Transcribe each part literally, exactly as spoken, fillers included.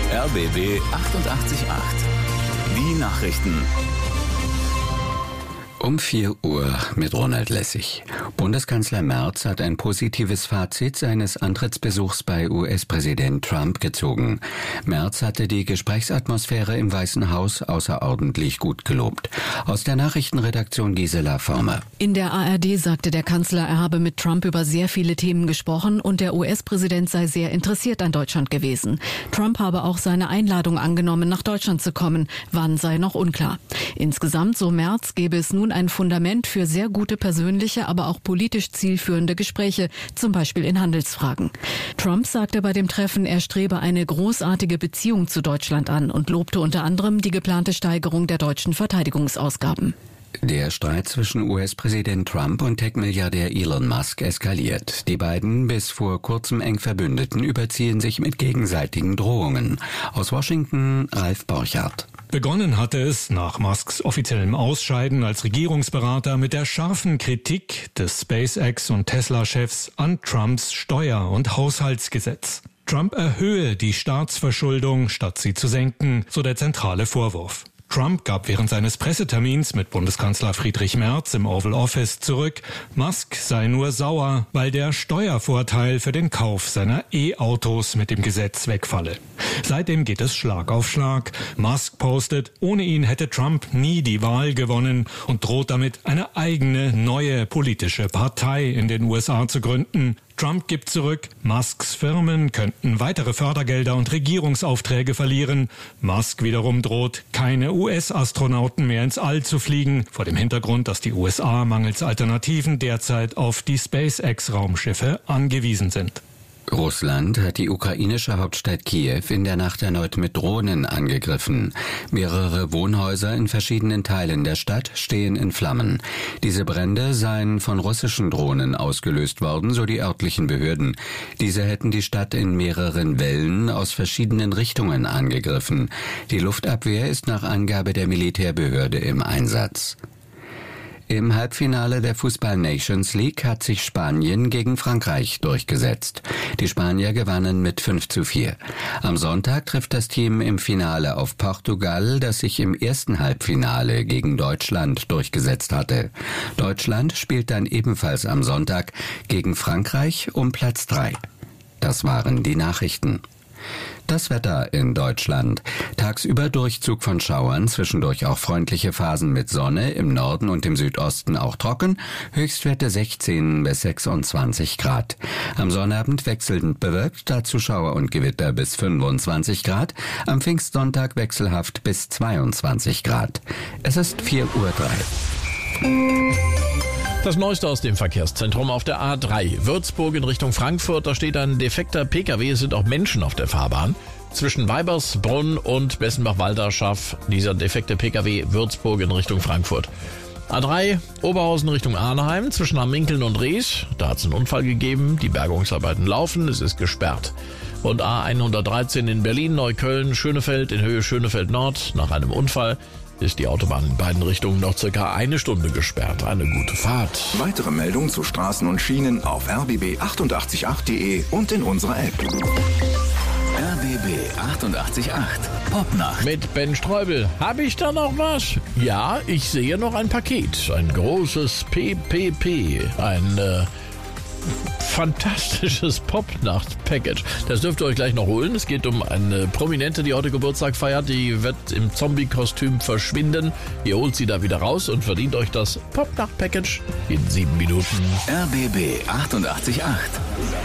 R B B achtundachtzig Komma acht. Die Nachrichten. Um vier Uhr mit Ronald Lessig. Bundeskanzler Merz hat ein positives Fazit seines Antrittsbesuchs bei U S-Präsident Trump gezogen. Merz hatte die Gesprächsatmosphäre im Weißen Haus außerordentlich gut gelobt. Aus der Nachrichtenredaktion Gisela Former. In der A R D sagte der Kanzler, er habe mit Trump über sehr viele Themen gesprochen und der U S-Präsident sei sehr interessiert an Deutschland gewesen. Trump habe auch seine Einladung angenommen, nach Deutschland zu kommen. Wann sei noch unklar. Insgesamt, so Merz, gäbe es nun ein Fundament für sehr gute persönliche, aber auch politisch zielführende Gespräche, zum Beispiel in Handelsfragen. Trump sagte bei dem Treffen, er strebe eine großartige Beziehung zu Deutschland an und lobte unter anderem die geplante Steigerung der deutschen Verteidigungsausgaben. Der Streit zwischen U S-Präsident Trump und Tech-Milliardär Elon Musk eskaliert. Die beiden bis vor kurzem eng Verbündeten überziehen sich mit gegenseitigen Drohungen. Aus Washington, Ralf Borchardt. Begonnen hatte es nach Musks offiziellem Ausscheiden als Regierungsberater mit der scharfen Kritik des SpaceX- und Tesla-Chefs an Trumps Steuer- und Haushaltsgesetz. Trump erhöhe die Staatsverschuldung, statt sie zu senken, so der zentrale Vorwurf. Trump gab während seines Pressetermins mit Bundeskanzler Friedrich Merz im Oval Office zurück, Musk sei nur sauer, weil der Steuervorteil für den Kauf seiner E-Autos mit dem Gesetz wegfalle. Seitdem geht es Schlag auf Schlag. Musk postet, ohne ihn hätte Trump nie die Wahl gewonnen und droht damit, eine eigene, neue politische Partei in den U S A zu gründen. Trump gibt zurück, Musks Firmen könnten weitere Fördergelder und Regierungsaufträge verlieren. Musk wiederum droht, keine U S-Astronauten mehr ins All zu fliegen, vor dem Hintergrund, dass die U S A mangels Alternativen derzeit auf die SpaceX-Raumschiffe angewiesen sind. Russland hat die ukrainische Hauptstadt Kiew in der Nacht erneut mit Drohnen angegriffen. Mehrere Wohnhäuser in verschiedenen Teilen der Stadt stehen in Flammen. Diese Brände seien von russischen Drohnen ausgelöst worden, so die örtlichen Behörden. Diese hätten die Stadt in mehreren Wellen aus verschiedenen Richtungen angegriffen. Die Luftabwehr ist nach Angabe der Militärbehörde im Einsatz. Im Halbfinale der Fußball-Nations League hat sich Spanien gegen Frankreich durchgesetzt. Die Spanier gewannen mit fünf zu vier. Am Sonntag trifft das Team im Finale auf Portugal, das sich im ersten Halbfinale gegen Deutschland durchgesetzt hatte. Deutschland spielt dann ebenfalls am Sonntag gegen Frankreich um Platz drei. Das waren die Nachrichten. Das Wetter in Deutschland. Tagsüber Durchzug von Schauern, zwischendurch auch freundliche Phasen mit Sonne, im Norden und im Südosten auch trocken, Höchstwerte sechzehn bis sechsundzwanzig Grad. Am Sonnabend wechselnd bewölkt, dazu Schauer und Gewitter bis fünfundzwanzig Grad, am Pfingstsonntag wechselhaft bis zweiundzwanzig Grad. Es ist vier Uhr drei. Das Neueste aus dem Verkehrszentrum auf der A drei. Würzburg in Richtung Frankfurt, da steht ein defekter P K W, es sind auch Menschen auf der Fahrbahn. Zwischen Weibersbrunn und Bessenbach-Walderschaff, dieser defekte P K W Würzburg in Richtung Frankfurt. A drei, Oberhausen Richtung Arnheim, zwischen Hamminkeln und Rees, da hat es einen Unfall gegeben, die Bergungsarbeiten laufen, es ist gesperrt. Und A hundertdreizehn in Berlin-Neukölln, Schönefeld in Höhe Schönefeld Nord, nach einem Unfall ist die Autobahn in beiden Richtungen noch circa eine Stunde gesperrt. Eine gute Fahrt. Weitere Meldungen zu Straßen und Schienen auf r b b achtundachtzig Komma acht punkt de und in unserer App. R B B achtundachtzig Komma acht. Popnacht. Mit Ben Streubel. Habe ich da noch was? Ja, ich sehe noch ein Paket. Ein großes P P P. Ein äh, fantastisches Popnacht-Package. Das dürft ihr euch gleich noch holen. Es geht um eine Prominente, die heute Geburtstag feiert. Die wird im Zombie-Kostüm verschwinden. Ihr holt sie da wieder raus und verdient euch das Popnacht-Package in sieben Minuten. R B B achtundachtzig Komma acht.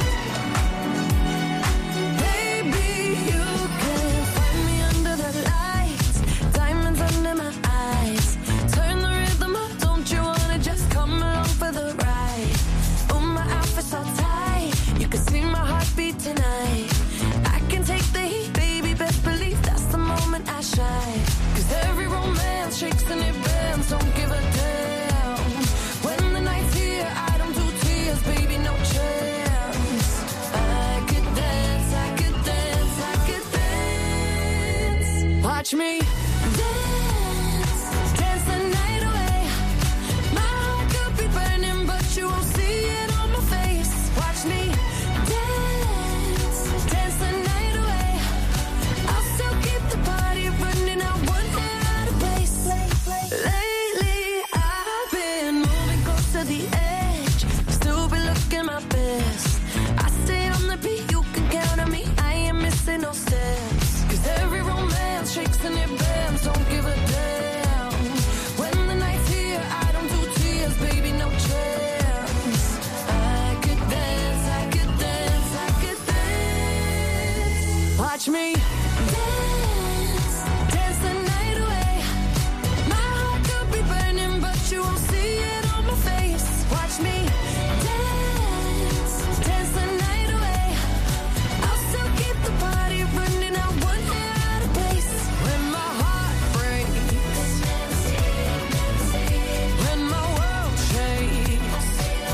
Watch me dance, dance the night away. My heart could be burning, but you won't see it on my face. Watch me dance, dance the night away. I'll in no stance. Cause every romance shakes and it bends, don't give a damn. When the night's here, I don't do tears, baby, no chance. I could dance, I could dance, I could dance. Watch me dance, dance the night away. My heart could be burning, but you won't see it on my face. Watch me dance, dance the night away. I'll still keep the party running, I won't get out of place. When my heart breaks, when my world shakes,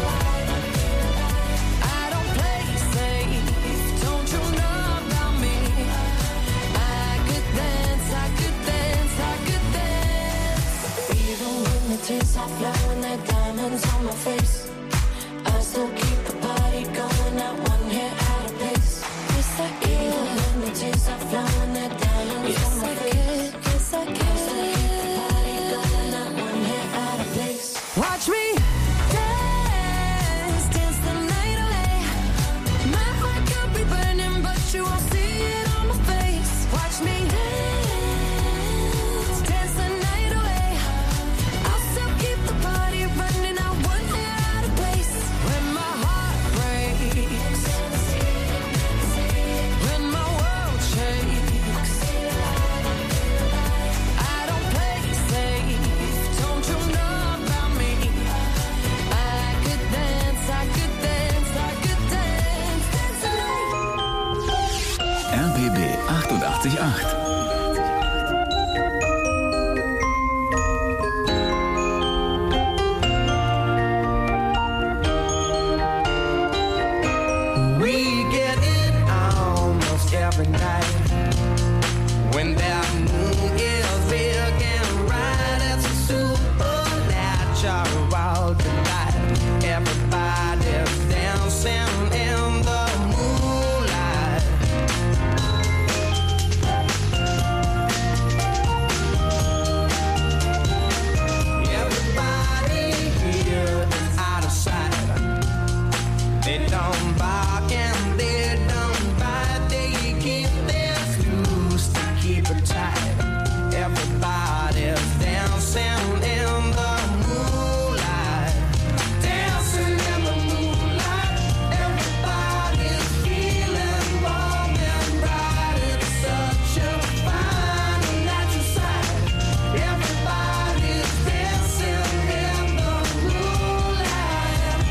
I don't play safe, don't you know about me? I could dance, I could dance, I could dance. Even when the tears are flowing, they're diamonds on my face, I still keep the party going, not one hair out of place. Yes, I can. Even when the tears are flowing, they're diamonds yes, on my I face. Can. Yes, I can. I still keep the party going, not one hair out of place. Watch me dance, dance the night away. My heart could be burning, but you won't see it on my face. Watch me dance, dance the night away. I'll still keep the party running, I won't get out of place. When my heart breaks, when my world shakes, I don't play safe, don't you know about me? I could dance, I could dance, I could dance, dance the night. R B B achtundachtzig Komma acht. We get it almost every night. When that moon is big and bright, it's a supernatural delight. Everybody's dancing in the moonlight. Everybody here is out of sight. They don't bark and they don't bite. They keep their screws to keep it tight. Everybody's dancing in the moonlight. Dancing in the moonlight. Everybody's feeling warm and bright. It's such a fine and natural sight. Everybody's dancing in the moonlight.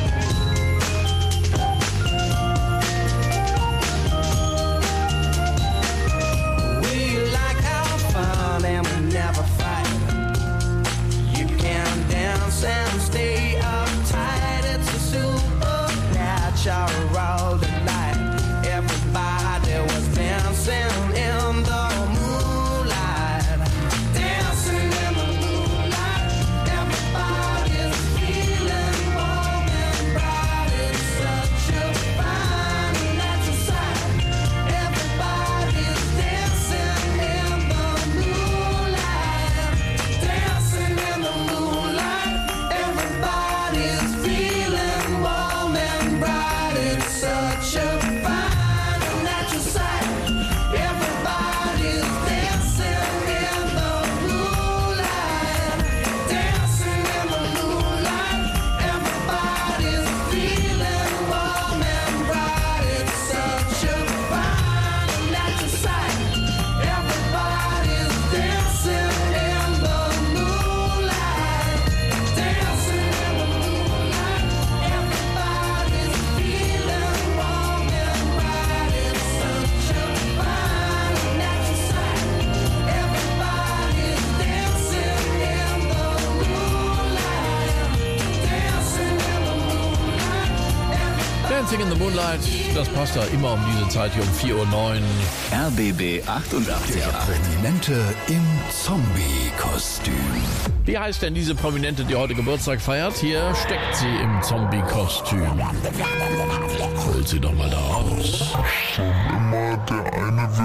We like our fun and we never fight. You can dance and stay uptight. It's a supernatural delight. Everybody was dancing in the moonlight. Dancing in the moonlight. Everybody's feeling warm and bright. It's such a fine and natural sight. Everybody's dancing in the moonlight. Dancing in the moonlight. Everybody's feeling warm and bright. It's such a fine and natural sight. Everybody's dancing in the moonlight. Dancing in the moonlight. Everybody's feeling warm and bright. It's such a fine and natural sight. Everybody's dancing in the moonlight. Dancing in the moonlight. Everybody's feeling warm and bright. It's such a fine and natural sight. Everybody's dancing in the moonlight. Dancing in the moonlight. Dancing in the Moonlight, das passt da immer um diese Zeit hier um vier Uhr neun. R B B achtundachtzig Komma acht. Prominente im Zombie-Kostüm. Wie heißt denn diese Prominente, die heute Geburtstag feiert? Hier steckt sie im Zombie-Kostüm. Holt sie doch mal da raus. Immer der eine will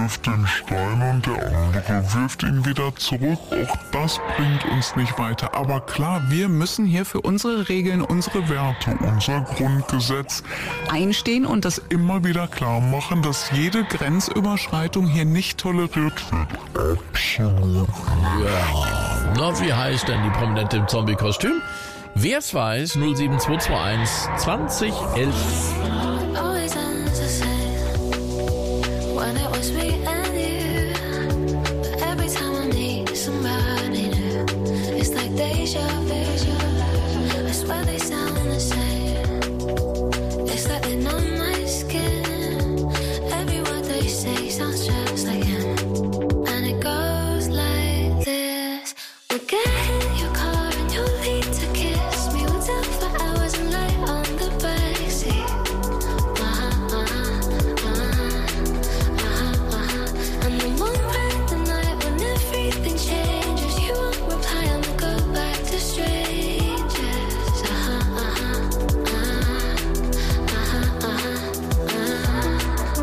wirft den Stein und der andere wirft ihn wieder zurück. Auch das bringt uns nicht weiter. Aber klar, wir müssen hier für unsere Regeln, unsere Werte, unser Grundgesetz einstehen und das immer wieder klar machen, dass jede Grenzüberschreitung hier nicht toleriert wird. Absolut. Ja, na, wie heißt denn die Prominente im Zombie-Kostüm? Wer's weiß, null sieben zwei zwei eins zwanzig elf. Always ends the same when it was me and you. But every time I meet somebody new, it's like deja vu. I swear they sound the same. It's like they numb my skin. Every word they say sounds just like him. And it goes like this. We'll get in your car and you'll lead to kiss me. We'll talk for hours and lay on the backseat. Uh-huh, uh-huh, uh-huh, uh-huh, uh-huh. And then one random night when everything changes, you won't reply and we'll go back to strangers. Uh-huh, uh-huh, uh-huh, uh-huh, uh-huh.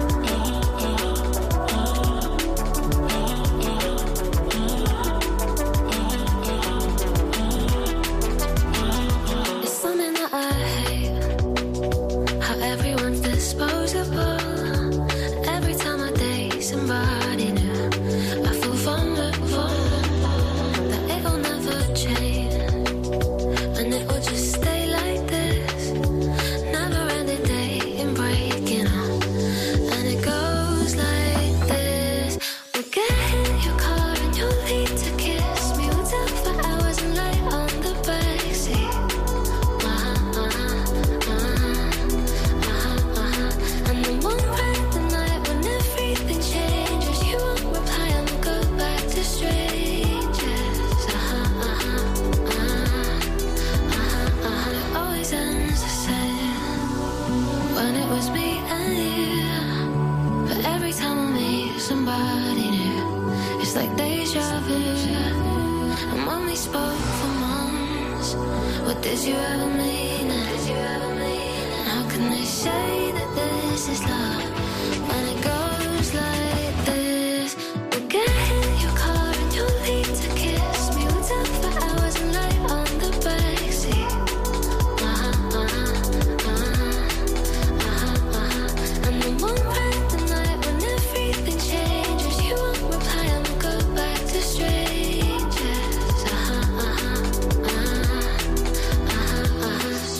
It's something that I hate, how everyone's disposable. Every time I date somebody new, I feel vulnerable, that it'll never change, and it will just stay like this. Never ending dating, breaking up, and it goes like this. We'll get in your car and you'll lead to kiss me. We'll talk for hours and lay on the backseat. Uh-huh, uh-huh, uh-huh, uh-huh. And then one random night when everything changes, you won't reply and we'll go back to strangers. Uh-huh, uh-huh, uh-huh, uh-huh, uh-huh. It always ends the same when it was me and you. But every time I meet somebody new, it's like deja vu. And when we spoke for months, what did you ever mean? Did you ever mean? How can they say that this is love when it goes like this? We'll get in your car and you'll lead to kiss me. We'll talk for hours and lay on the backseat. Uh-huh, uh-huh, uh-huh, uh-huh, uh-huh. And then one random night when everything changes, you won't reply and we'll go back to strangers. Uh-huh, uh-huh, uh-huh, uh-huh,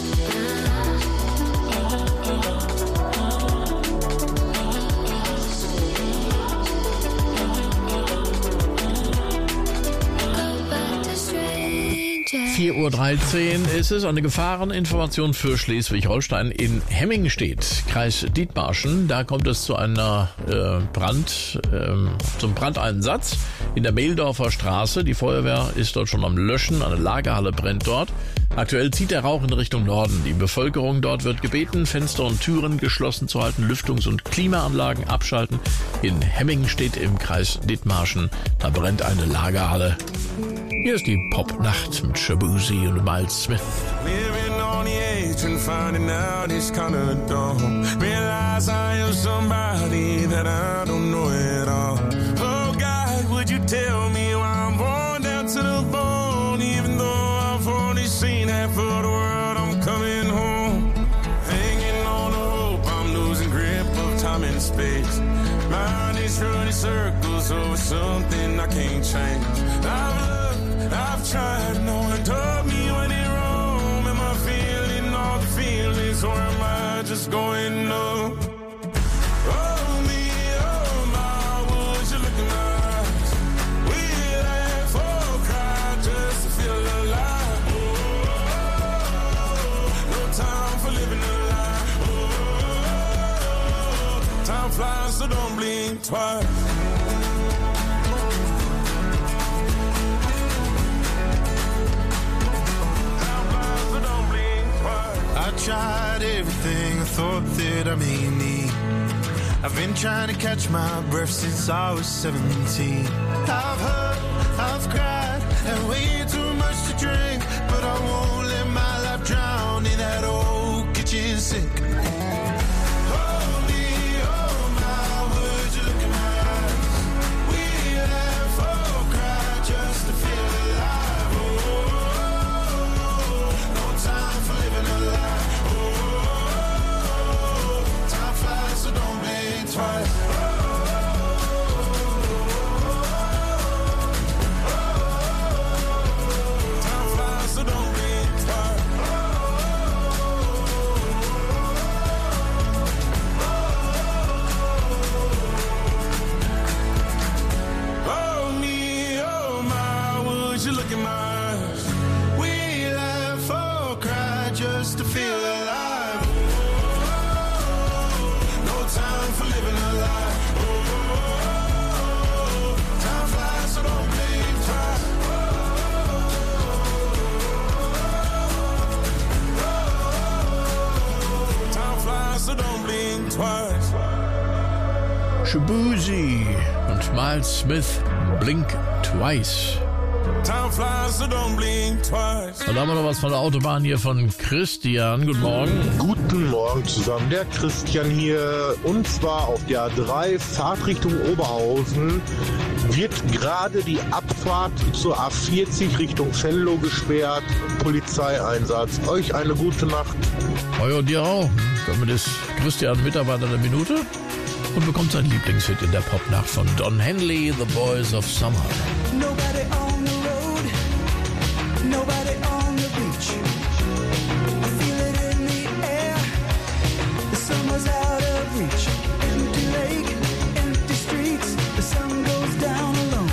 uh-huh. Go back to strangers. vier Uhr dreizehn ist es. Eine Gefahreninformation für Schleswig-Holstein. In Hemmingstedt, Kreis Dithmarschen, da kommt es zu einer äh, Brand, ähm, zum Brandeinsatz in der Mehldorfer Straße. Die Feuerwehr ist dort schon am Löschen. Eine Lagerhalle brennt dort. Aktuell zieht der Rauch in Richtung Norden. Die Bevölkerung dort wird gebeten, Fenster und Türen geschlossen zu halten, Lüftungs- und Klimaanlagen abschalten. In Hemmingstedt im Kreis Dithmarschen, da brennt eine Lagerhalle. Hier ist die Popnacht mit Shabuzi und Miles Smith. Living on the edge and finding out it's kinda dumb. Realize I am somebody that I don't know at all. Oh God, would you tell me why I'm born down to the bone? Even though I've only seen half of the world, I'm coming home. Hanging on the hope, I'm losing grip of time and space. Mind is running circles over something I can't change. I've looked, I've tried, no one told me when it wrong. Am I feeling all the feelings or am I just going numb? Oh me, oh my, would you look in my eyes? We laugh or cry just to feel alive. Oh, no time for living a lie. Oh, time flies, so don't blink twice. I tried everything I thought that I may need. I've been trying to catch my breath since I was seventeen. I've hurt, I've cried, and way too much to drink. But I won't let my life drown in that old kitchen sink. Oh me, oh my, would you look in my eyes? Shabuzi und Miles Smith, Blink Twice. Time flies, so don't blink twice. Und da haben wir noch was von der Autobahn hier von Christian. Guten Morgen. Guten Morgen zusammen, der Christian hier. Und zwar auf der A drei, Fahrtrichtung Oberhausen, wird gerade die Abfahrt zur A vierzig Richtung Venlo gesperrt. Polizeieinsatz. Euch eine gute Nacht. Euer dir auch. Damit ist Christian Mitarbeiter der Minute und bekommt sein Lieblingshit in der Popnacht von Don Henley, The Boys of Summer. Nobody on the road, nobody on the beach. I feel it in the air, the summer's out of reach. Empty lake, empty streets, the sun goes down alone.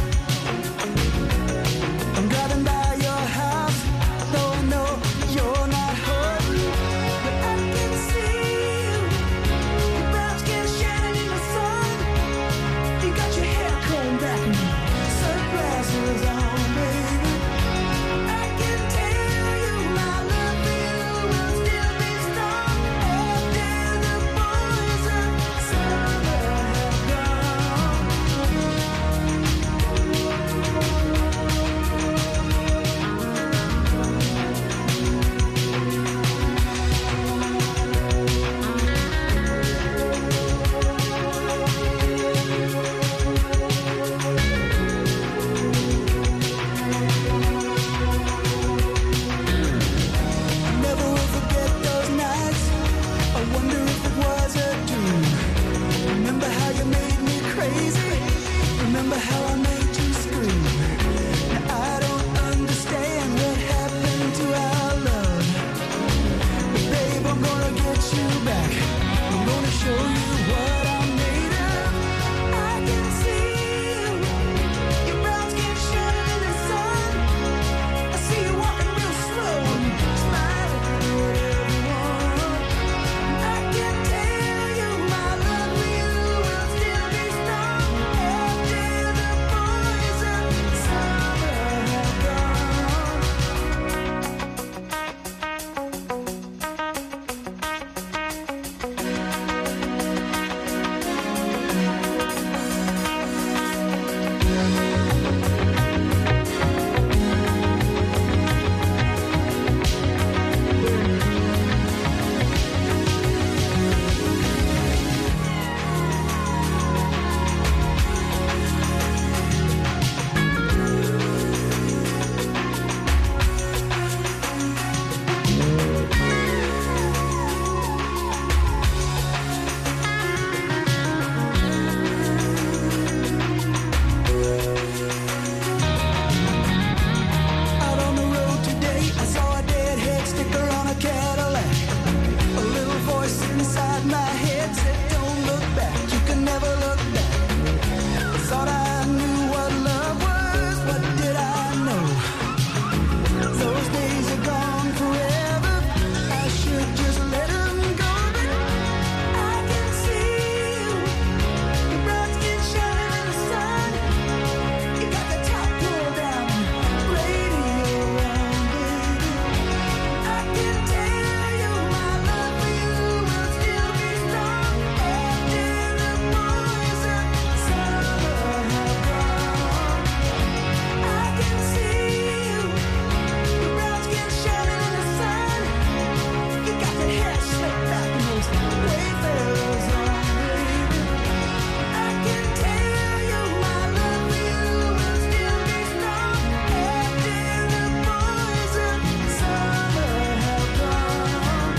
I'm driving by your house, though I know you're not home. But I can see you, your brown skin shining in the sun. You got your hair combed back and sunglasses on, baby. I can tell you my love for you will still be strong after the boys of summer have gone. Never will forget those nights. I wonder if it was a dream. Remember how you made me crazy. Remember how I made you scream. Now I don't understand what happened to our love. But babe, I'm gonna get you back. I'm gonna show you what I'm made of. I can see you, your brown skin shining in the sun. I see you walking real slow and smiling at everyone. I can tell you my love for you will still be strong after the boys of summer have gone. Out on the road today, I saw a deadhead sticker on a Cadillac. A little voice inside my head said, don't look back, you can never look back. I thought I knew what love was, what did I know? Those days are gone forever, I should just let them go. But I can see you, your brown skin shining in the sun. You got the top pulled down, radio on, baby. I can tell you my love for you will still be strong after the boys of summer have gone. I can see you, your brown skin shining in the sun. You got that hair slicked back and those wayfarers on, baby. I can tell you my love for you will still be strong after the boys of summer have gone.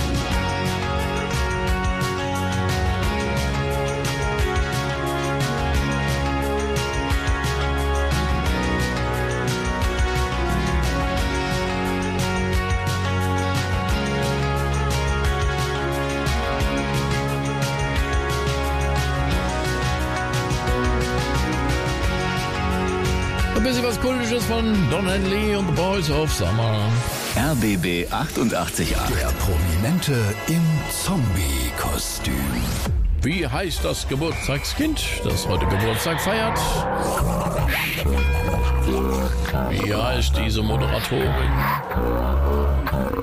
Ein bisschen was Kultisches von Don Henley und The Boys of Summer. R B B achtundachtzig Komma acht. Der Prominente im Zombie-Kostüm. Wie heißt das Geburtstagskind, das heute Geburtstag feiert? Wie heißt diese Moderatorin?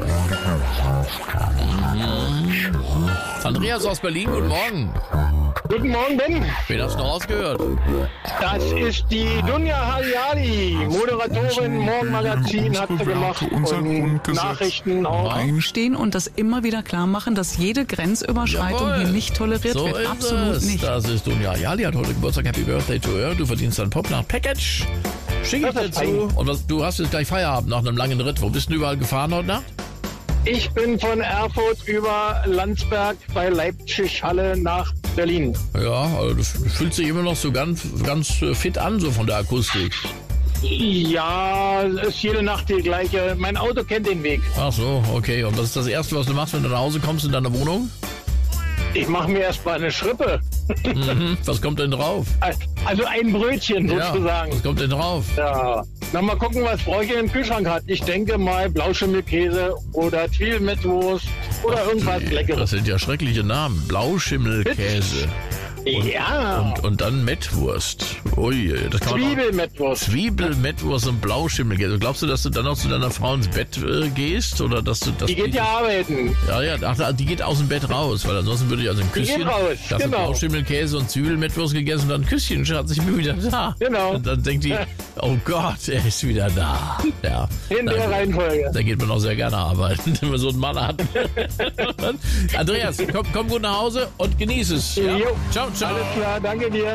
Mhm. Andreas aus Berlin, guten Morgen. Guten Morgen, Ben. Wen hast du noch rausgehört? Das ist die Dunja Hayali, Moderatorin, Morgenmagazin hat sie gemacht und Nachrichten auch. Stehen und das immer wieder klar machen, dass jede Grenzüberschreitung Jawohl. hier nicht toleriert So wird. ist Absolut es. nicht. Das ist Dunja Hayali, hat heute Geburtstag. Happy Birthday to her. Du verdienst ein Popnacht-Package. Schick ich dir zu. Und was, du hast jetzt gleich Feierabend nach einem langen Ritt. Wo bist du überall gefahren heute Nacht? Ich bin von Erfurt über Landsberg bei Leipzig, Halle nach Berlin. Ja, also das fühlt sich immer noch so ganz, ganz fit an, so von der Akustik. Ja, es ist jede Nacht die gleiche. Mein Auto kennt den Weg. Ach so, okay. Und was ist das Erste, was du machst, wenn du nach Hause kommst in deiner Wohnung? Ich mache mir erstmal eine Schrippe. Mhm. Was kommt denn drauf? Also ein Brötchen sozusagen. Ja, was kommt denn drauf? Ja. Na, mal gucken, was Bräuche im Kühlschrank hat. Ich denke mal Blauschimmelkäse oder Zwiebelmettwurst oder irgendwas Leckeres. Das sind ja schreckliche Namen. Blauschimmelkäse. Und, Ja. Und, und dann Mettwurst. Ui, das kann man auch- Zwiebelmettwurst. Zwiebelmettwurst und Blauschimmelkäse. Glaubst du, dass du dann noch zu deiner Frau ins Bett äh, gehst? Oder dass du, dass Die geht ja arbeiten. Ja, ja, ach, die geht aus dem Bett raus, weil ansonsten würde ich also ein Die Küsschen. geht raus, Da hast du genau. Blauschimmelkäse und Zwiebelmettwurst gegessen und dann ein Küsschen, hat sich mir wieder da. Genau. Und dann denkt die, oh Gott, er ist wieder da. Ja. In der Da- Reihenfolge. Da geht man auch sehr gerne arbeiten, wenn man so einen Mann hat. Andreas, komm, komm gut nach Hause und genieß es. Ja? Jo. Ciao, ciao. Alles klar, danke dir.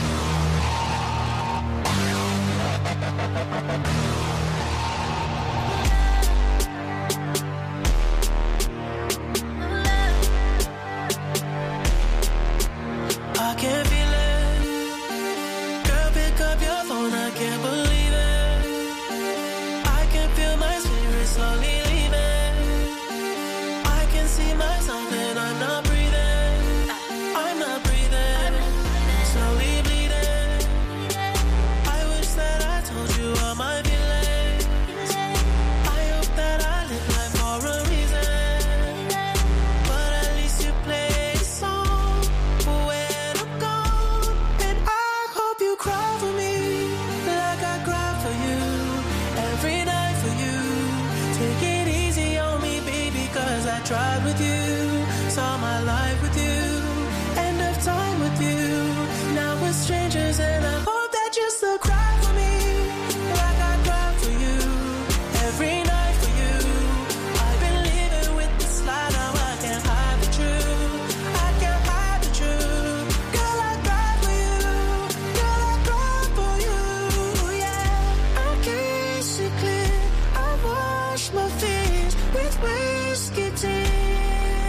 I can't feel it. Girl, pick up your phone, I can't believe it. I can feel my spirit slowly leaving. I can see myself and I'm not breathing. I'm not breathing. Slowly bleeding. I wish that I told you all my feelings. I hope that I live life for a reason. But at least you play a song when I'm gone. And I hope you cry for me like I cry for you every night for you. Take it easy on me, baby, cause I tried with you. Saw my life with you. End of time with you. Now we're strangers and I hope that you still cry for me like I cry for you every night for you. I've been living with this lie, now I can't hide the truth. I can't hide the truth. Girl, I cry for you. Girl, I cry for you. Yeah, I kiss it clear. I wash my fears with whiskey tears.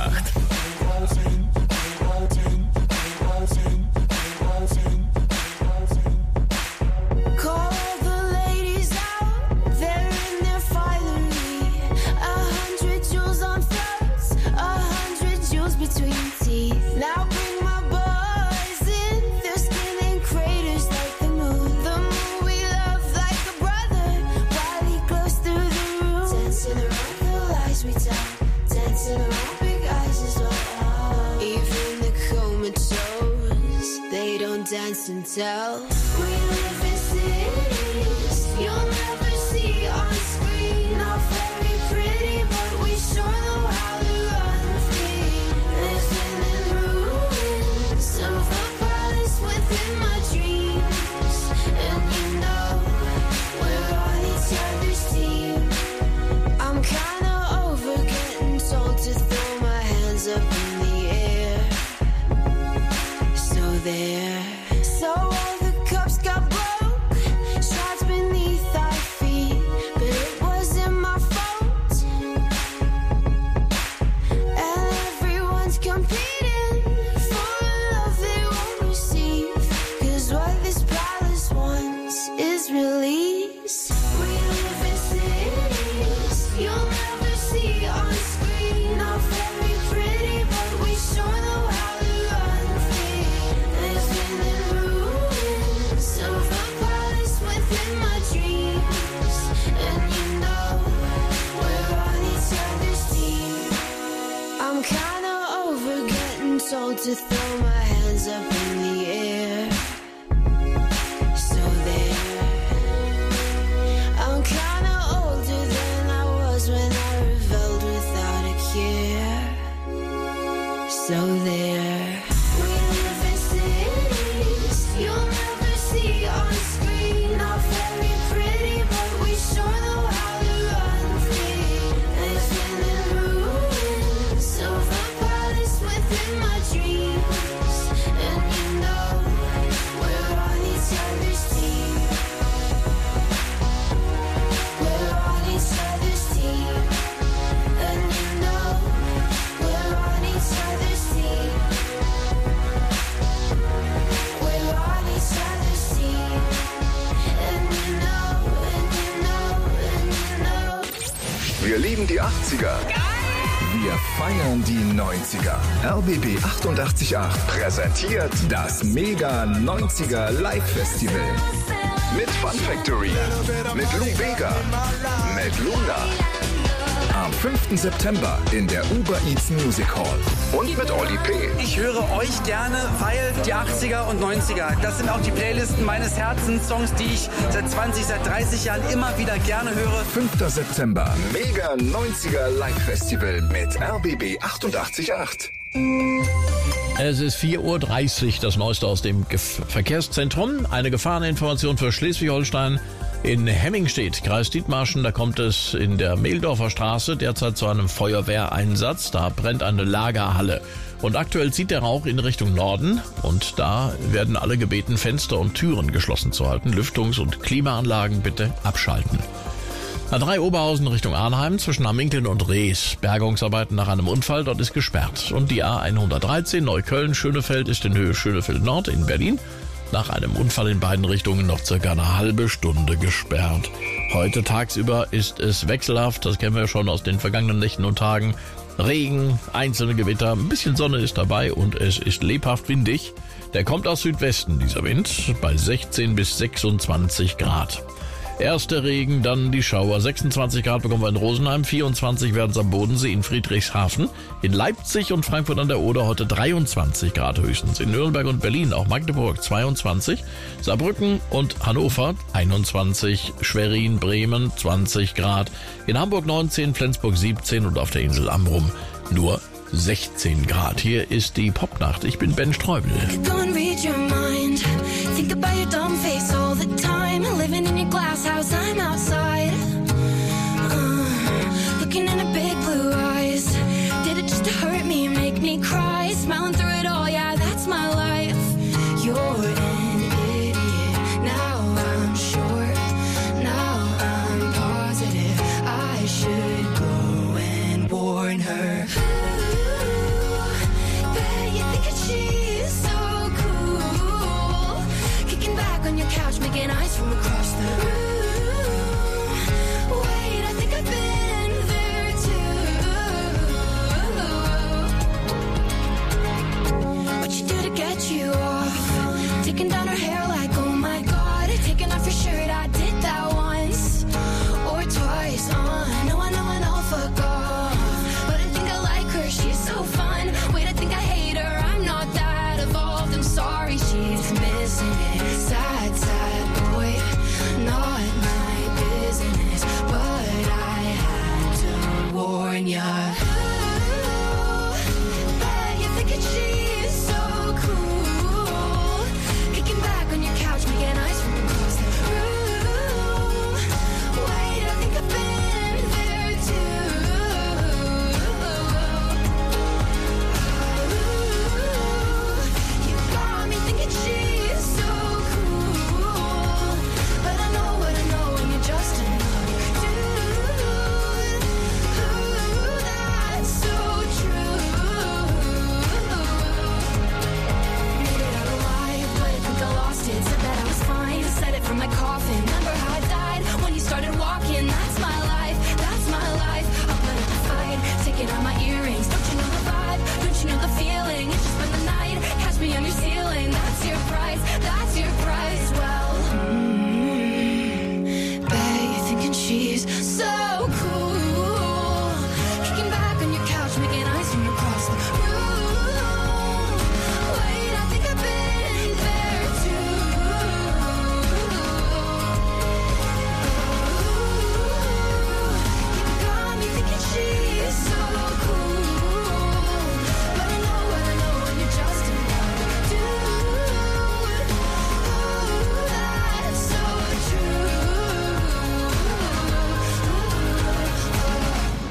acht. Call the ladies out, they're in their finery. A hundred jewels on throats, a hundred jewels between teeth. Now bring my boys in, their skin in craters like the moon. The moon we love like a brother, while he glows through the room. Dancing around the lies we tell, dancing around big eyes as well. Even the comatose, they don't dance and tell. We live in cities you'll never see on screen. Not very pretty, but we sure know how to run free. Living in ruins of a palace within my dreams. And you know, we're on each other's team. I'm kinda over getting told to throw my hands up in the air. So there. So all the cups got broke, shards beneath our feet, but it wasn't my fault. And everyone's competing for a love they won't receive, 'cause what this palace wants is release. We live in cities you'll never see on screen. Not very pretty, but we sure know how to run free. Living in ruins of a palace within my dreams. And you know, we're on each other's team. I'm kinda over getting told to throw my hands up in the air. So there. I'm kinda older than I was when I rebelled without a care. So there. We live in cities you'll never see on screen. Not very pretty, but we sure know how to run free. Living in ruins of a palace within my dreams. And you know, we're on each other's team. We're on each other's team. And you know, we're on each other's team. We're on each other's team. And you know, and you know, and you know. Wir lieben die achtziger. Wir feiern die neunziger. R B B achtundachtzig Komma acht präsentiert das Mega neunziger Live Festival. Mit Fun Factory, mit Lou Bega, mit Luna. Am fünften September in der Uber Eats Music Hall. Und mit Oli P. Ich höre euch gerne, weil die achtziger und neunziger, das sind auch die Playlisten meines Herzens, Songs, die ich seit zwanzig, seit dreißig Jahren immer wieder gerne höre. fünften September, Mega neunziger Live Festival mit R B B achtundachtzig Komma acht. Es ist vier Uhr dreißig, das Neueste aus dem Gef- Verkehrszentrum. Eine Gefahreninformation für Schleswig-Holstein. In Hemmingstedt, Kreis Dithmarschen, da kommt es in der Mehldorfer Straße derzeit zu einem Feuerwehreinsatz. Da brennt eine Lagerhalle. Und aktuell zieht der Rauch in Richtung Norden. Und da werden alle gebeten, Fenster und Türen geschlossen zu halten. Lüftungs- und Klimaanlagen bitte abschalten. A drei Oberhausen Richtung Arnheim zwischen Hamminkeln und Rees. Bergungsarbeiten nach einem Unfall, dort ist gesperrt. Und die A hundertdreizehn Neukölln-Schönefeld ist in Höhe Schönefeld Nord in Berlin. Nach einem Unfall in beiden Richtungen noch circa eine halbe Stunde gesperrt. Heute tagsüber ist es wechselhaft, das kennen wir schon aus den vergangenen Nächten und Tagen. Regen, einzelne Gewitter, ein bisschen Sonne ist dabei und es ist lebhaft windig. Der kommt aus Südwesten, dieser Wind, bei sechzehn bis sechsundzwanzig Grad. Erster Regen, dann die Schauer. sechsundzwanzig Grad bekommen wir in Rosenheim, vierundzwanzig werden es am Bodensee, in Friedrichshafen. In Leipzig und Frankfurt an der Oder heute dreiundzwanzig Grad höchstens. In Nürnberg und Berlin, auch Magdeburg zweiundzwanzig. Saarbrücken und Hannover einundzwanzig. Schwerin, Bremen zwanzig Grad. In Hamburg neunzehn, Flensburg siebzehn und auf der Insel Amrum nur sechzehn Grad. Hier ist die Popnacht. Ich bin Ben Streubel. Go and read your mind. Think about your dumb face all the time. Living in your glass house, I'm outside. Uh, looking in a big blue eyes. Did it just to hurt me, make me cry? Smiling through it all, yeah, that's my life. You're an idiot. Now I'm sure. Now I'm positive. I should go and warn her.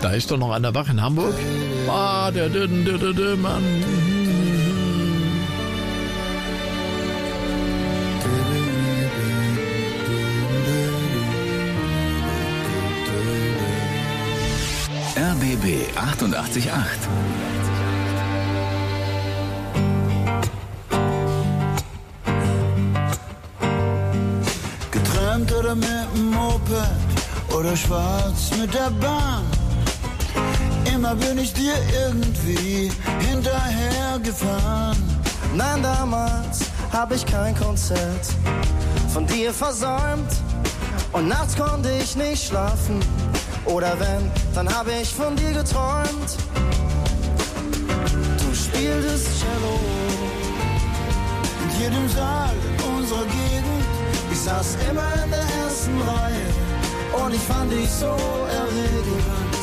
Da ist doch noch einer wach in Hamburg. Ah, der, der, der, der, der Mann. R B B achtundachtzig Komma acht. Geträumt oder mit dem Moped oder schwarz mit der Bahn. Immer bin ich dir irgendwie hinterhergefahren. Nein, damals hab ich kein Konzert von dir versäumt. Und nachts konnte ich nicht schlafen. Oder wenn, dann hab ich von dir geträumt. Du spieltest Cello in jedem Saal unserer Gegend. Ich saß immer in der ersten Reihe und ich fand dich so erregend.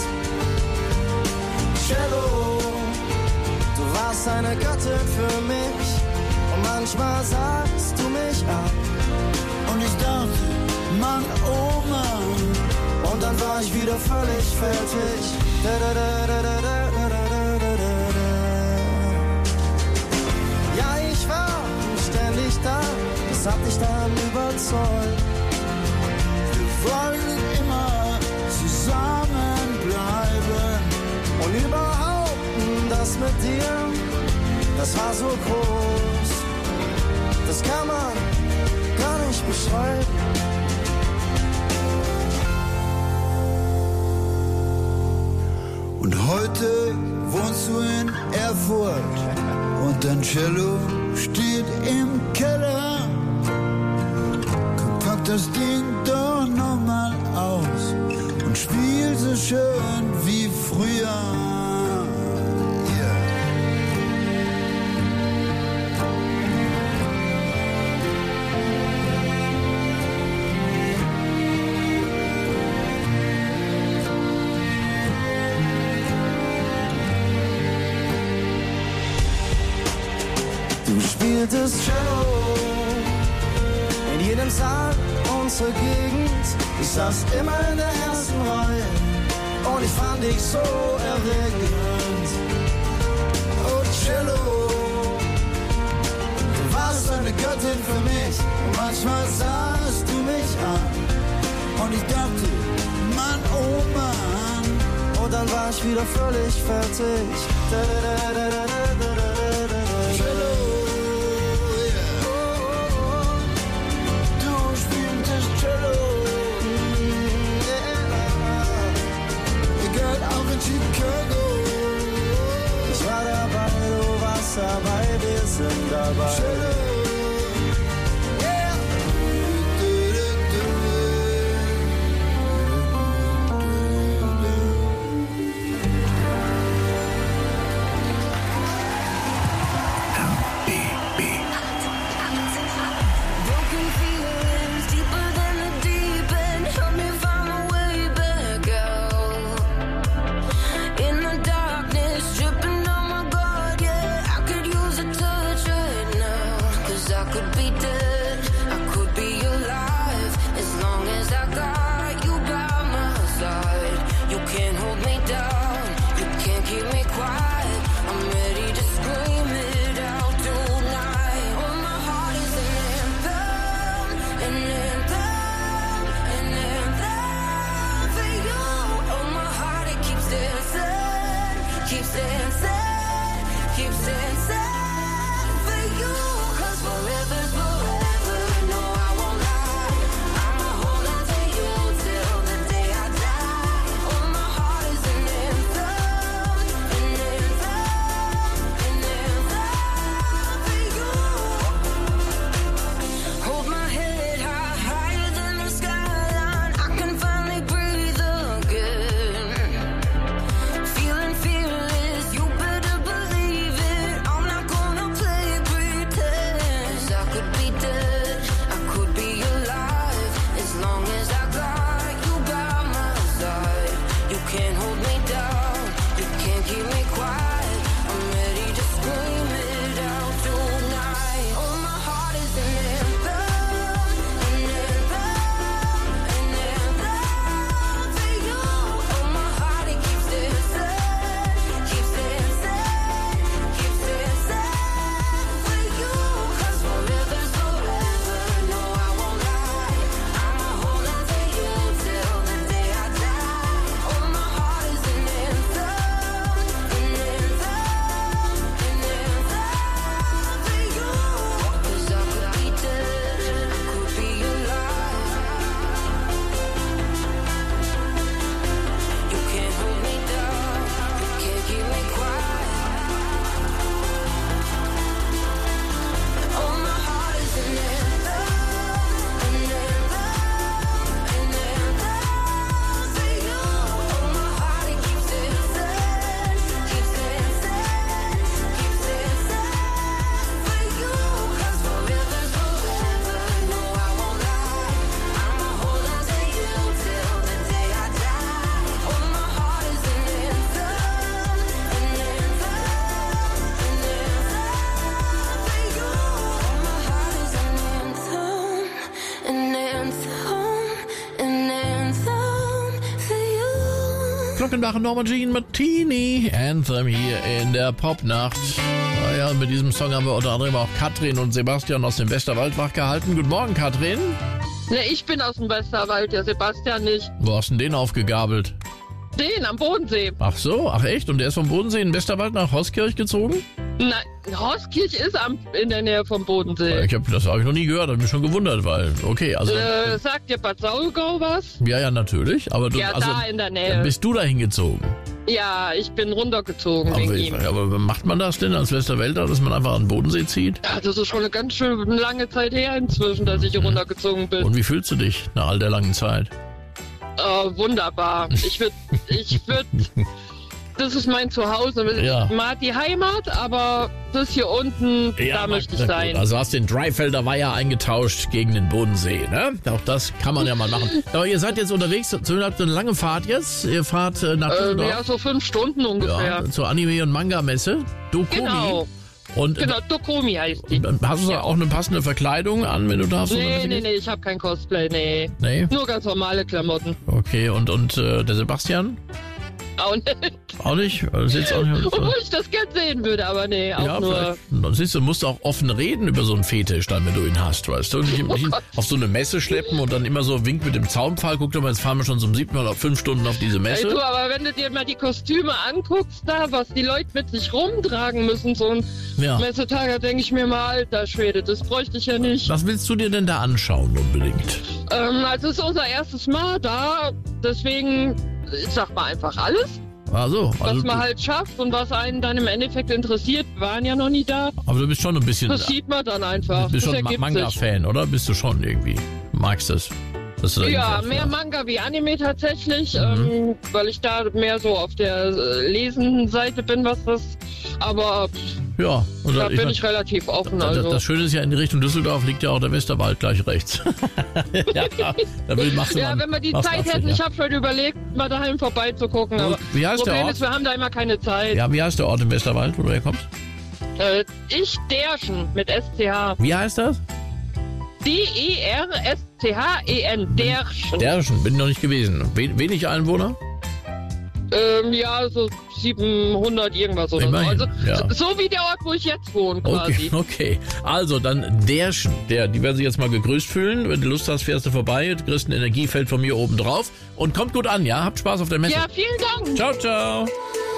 Cello, du warst eine Göttin für mich und manchmal sagst du mich ab. Und ich dachte, Mann, oh Mann, und dann war ich wieder völlig fertig. Da, da, da, da, da, da, da, da, da. Ja, ich war ständig da, das hat dich dann überzeugt. Wir wollen immer zusammenbleiben. Und überhaupt, das mit dir, das war so groß. Das kann man gar nicht beschreiben. Und heute wohnst du in Erfurt und dein Cello steht im Keller. Komm, pack das Ding doch nochmal aus und spiel so schön wie früher. Du spieltest Cello in jedem Saal unserer Gegend. Ich saß immer in der ersten Reihe und ich fand dich so erregend. Oh Cello, du warst eine Göttin für mich und manchmal sahst du mich an und ich dachte, Mann, oh Mann, und dann war ich wieder völlig fertig. Da, da, da, da, da, da, da, da. Cello. Chicago. Ich war dabei, du warst dabei, wir sind dabei. Feeling fearless, you better believe it. I'm Rockenbach und Norma Jean Martini. Anthem hier in der Popnacht. Naja, mit diesem Song haben wir unter anderem auch Katrin und Sebastian aus dem Westerwald wachgehalten. Guten Morgen, Katrin. Ne, ich bin aus dem Westerwald, der Sebastian nicht. Wo hast du denn den aufgegabelt? Den am Bodensee. Ach so, ach echt? Und der ist vom Bodensee in den Westerwald nach Horskirch gezogen? Nein, Horskirch ist am, in der Nähe vom Bodensee. Ich hab, das habe ich noch nie gehört, habe mich schon gewundert, weil, okay, also... Äh, sagt dir Bad Saulgau was? Ja, ja, natürlich, aber du... Ja, also, da in der Nähe. Dann bist du da hingezogen? Ja, ich bin runtergezogen Aber, wegen ich, ihm. aber macht man das denn als Westerwälder, dass man einfach an den Bodensee zieht? Ja, das ist schon eine ganz schön lange Zeit her inzwischen, dass ich hier runtergezogen bin. Und wie fühlst du dich nach all der langen Zeit? Äh, wunderbar. Ich würde, ich würde, das ist mein Zuhause. Ja. Ich mag die Heimat, aber das hier unten, da möchte ich na sein. gut, also hast den Dreifelder Weiher eingetauscht gegen den Bodensee, ne? Auch das kann man ja mal machen. Aber ihr seid jetzt unterwegs, so habt ihr eine lange Fahrt jetzt. Ihr fahrt äh, nach Äh, Düsseldorf. ja, so fünf Stunden ungefähr. Ja, zur Anime- und Manga-Messe. Dokumi. Genau. Und, Genau, Dokomi heißt die. Hast du auch eine passende Verkleidung an, wenn du darfst? Nee, nee, nee, ich habe kein Cosplay, nee. Nee? Nur ganz normale Klamotten. Okay, und, und äh, der Sebastian? Auch nicht. Auch nicht? Das ist jetzt auch nicht Obwohl ich das gern sehen würde, aber nee, auch ja, nur... dann siehst du, musst du auch offen reden über so einen Fetisch dann, wenn du ihn hast, weißt du? Und nicht, nicht auf so eine Messe schleppen und dann immer so Wink mit dem Zaunpfahl. Guck doch mal, jetzt fahren wir schon zum siebten Mal auf fünf Stunden auf diese Messe. Ey, du, aber wenn du dir mal die Kostüme anguckst, da, was die Leute mit sich rumtragen müssen, so ein Ja. Messetag, da denke ich mir mal, alter Schwede, das bräuchte ich ja nicht. Was willst du dir denn da anschauen unbedingt? Ähm, also es ist unser erstes Mal da, deswegen, ich sag mal einfach alles. Also, also was man du, halt schafft und was einen dann im Endeffekt interessiert, wir waren ja noch nie da. aber du bist schon ein bisschen... Das sieht man dann einfach. Du bist Das schon Ma- ergibt sich. Manga-Fan, oder? Bist du schon irgendwie? Magst das? Dass du da Ja, irgendwie- mehr Manga wie Anime tatsächlich, Mhm. ähm, weil ich da mehr so auf der äh, Lesen-Seite bin, was das. Aber Ja. Und da ich bin mein, ich relativ offen. das, Also. das Schöne ist ja, in die Richtung Düsseldorf liegt ja auch der Westerwald gleich rechts. ja, da will, machst du Ja, mal, wenn wir die machst Zeit Abstriche. hätten, ich habe schon überlegt, mal daheim vorbeizugucken. Aber wie heißt der Problem Ort? ist, wir haben da immer keine Zeit. Ja, wie heißt der Ort im Westerwald, wo du herkommst? Äh, ich Derschen mit S C H. Wie heißt das? D E R S C H E N. Derschen. Derschen, bin ich noch nicht gewesen. We wenig Einwohner? Ähm, ja, so siebenhundert irgendwas oder Immerhin, so. Also, ja. so wie der Ort, wo ich jetzt wohne, quasi. Okay, okay. Also dann Derschen. Der, die werden sich jetzt mal gegrüßt fühlen. Wenn du Lust hast, fährst du vorbei. Du kriegst ein Energiefeld von mir oben drauf. Und kommt gut an, ja? Habt Spaß auf der Messe. Ja, vielen Dank. Ciao, ciao.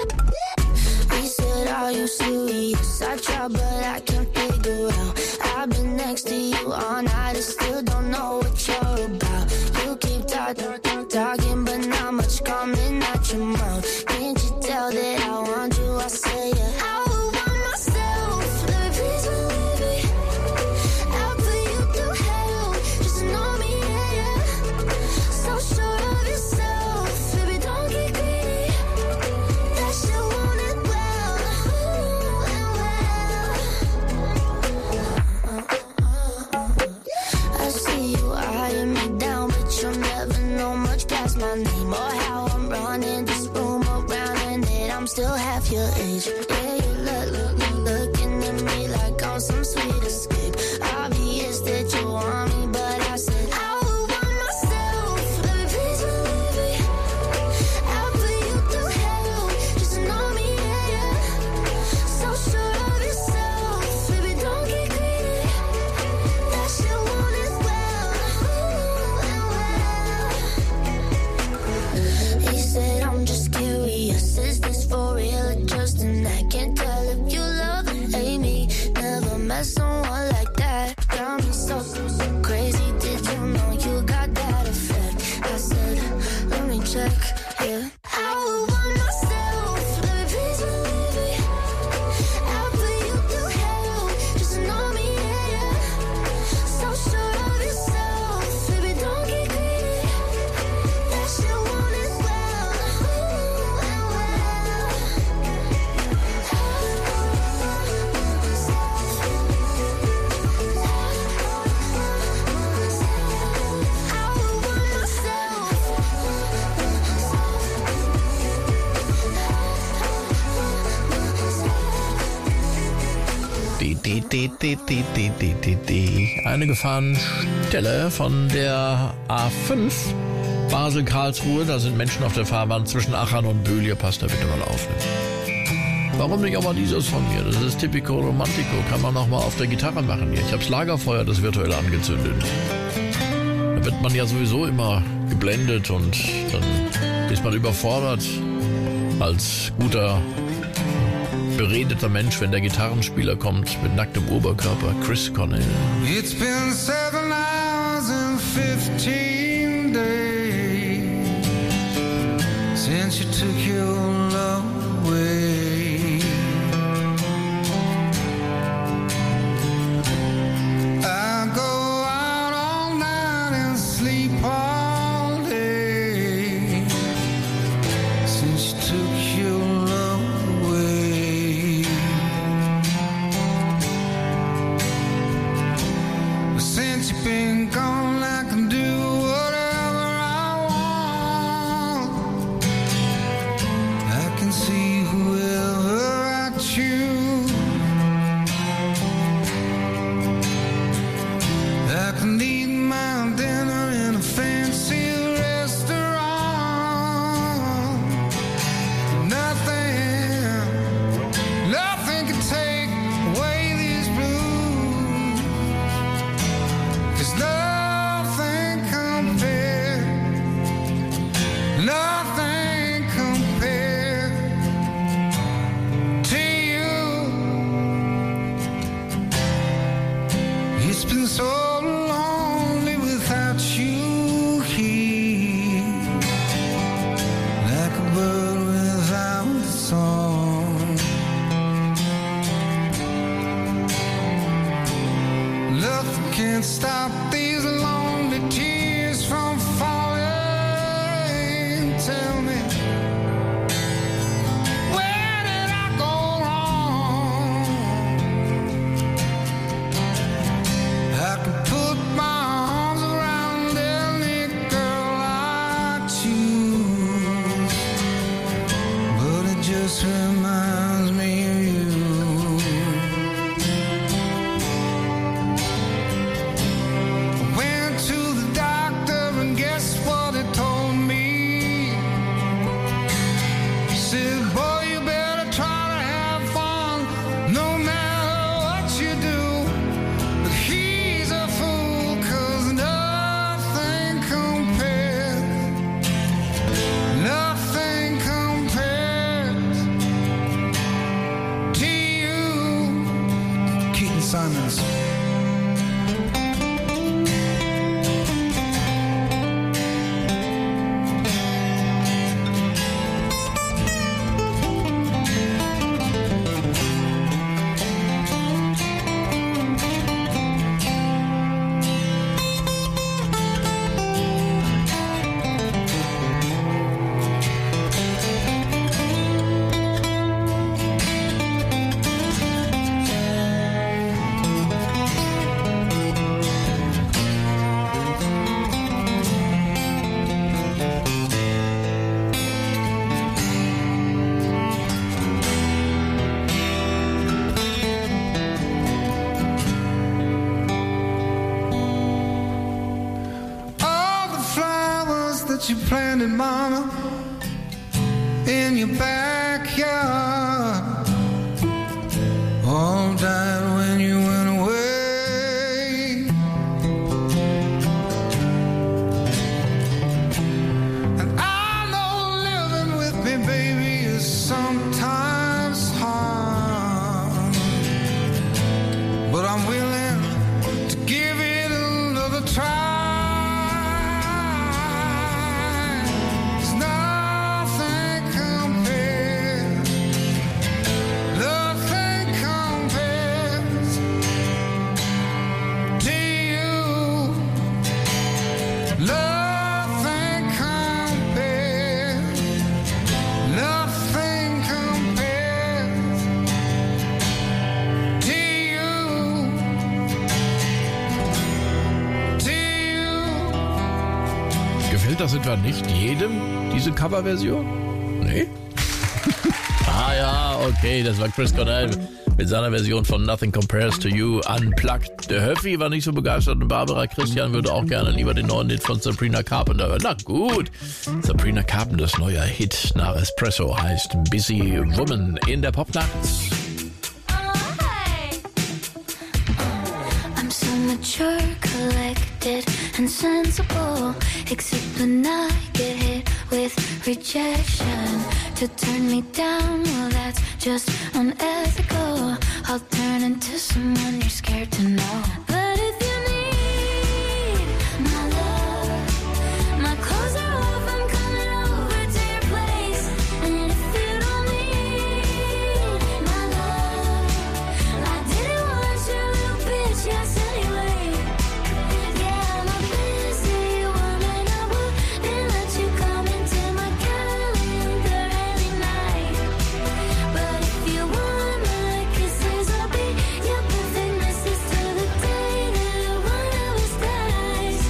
He said, are you serious? I try, but I can't figure out. I've been next to you all night and still don't know what you're about. You keep talking, talking, but not much coming out your mouth. Can't you tell that I want you? I say, yeah. I would want myself. Let me please believe me. I'll put you through hell. Just know me, yeah, yeah. So sure of yourself. Baby, don't get greedy. That shit want it well. I see you eyeing me down, but you'll never know much past my name or how I'm running this room around, and that I'm still half your age. Yeah, you look, look, look, looking at me like I'm some sweet escape. Obvious that you want me, but I said I would want myself. Let me please believe me. I'll put you through hell. Just know me, yeah, yeah. So sure of yourself, baby, don't get greedy. That shit want it well. He said, I'm just curious, is this for real or just an act? Can't tell if you love or hate me. Never met someone like that. Got me so, so crazy. Did you know you got that effect? I said, let me check, yeah. I would want myself. Let me please believe me. I'll put you through hell. Just know me, yeah, yeah. So sure of yourself, baby, don't get greedy. That shit want it well. I would want Die, die, die, die, die, die, die, die, die. Eine Gefahrenstelle von der A fünf Basel, Karlsruhe, da sind Menschen auf der Fahrbahn zwischen Achern und Bühl. Hier passt da bitte mal auf. Ne? Warum nicht auch mal dieses von mir? Das ist Typico Romantico. Kann man auch mal auf der Gitarre machen hier. Ich habe das Lagerfeuer, das virtuell angezündet. Da wird man ja sowieso immer geblendet und dann ist man überfordert als guter, beredeter Mensch, wenn der Gitarrenspieler kommt mit nacktem Oberkörper. Chris Cornell. It's been seven hours and fifteen days since you took your love away. I go out all night and sleep all day since you took your love away. But since you've been gone, I can do whatever I want. I can see whoever I choose. I can eat my dinner in a fancy restaurant. Nothing, nothing can take away these blues. 'Cause nothing compares, nothing compares to you. It's been so lonely without you here, like a bird without a song. Nothing can stop these lonely tears from falling. Tell me, where did I go wrong? I can put my arms around any girl I choose, but it just reminds me of you. I went to the doctor and guess what he told me? He said, boy, you better try to have fun no matter what you do. But he's a fool, 'cause nothing compares, nothing compares to you. Keaton Simons. All the flowers that you planted, mama, in your backyard, all died when you went away. And I know living with me, baby, is sometimes hard, but I'm willing to give it another try. 'Cause nothing compares, nothing compares to you. Nothing compares, nothing compares to you. To you. Gefällt das etwa nicht jedem, diese Coverversion? Nee? Ah ja, okay, das war Chris Cornell mit seiner Version von Nothing Compares to You Unplugged. Der Höffi war nicht so begeistert und Barbara Christian würde auch gerne lieber den neuen Hit von Sabrina Carpenter hören. Na gut, Sabrina Carpenters neuer Hit nach Espresso heißt Busy Woman in der Popnacht. I'm so mature, collected and sensible, except when I get hit with rejection. To turn me down, well that's just unethical. I'll turn into someone you're scared to know. But if you need my love, my clothes are off, I'm coming over to your place. And if you don't need my love, I didn't want your little bitch, yes anyway. Yeah, I'm a busy woman, I wouldn't let you come into my calendar any night. But if you want my kisses, I'll be your perfect missus till the day that one of us dies.